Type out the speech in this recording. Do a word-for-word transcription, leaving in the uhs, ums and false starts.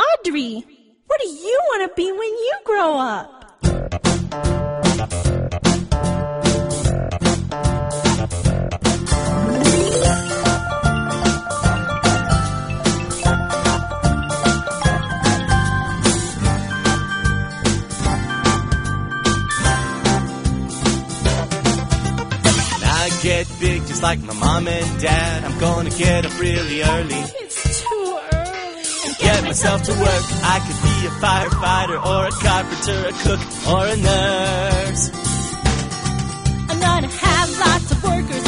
Audrey, what do you want to be when you grow up? Get big just like my mom and dad. I'm gonna get up really early. It's too early. And get myself to work. I could be a firefighter or a carpenter, a cook or a nurse. I'm gonna have lots of workers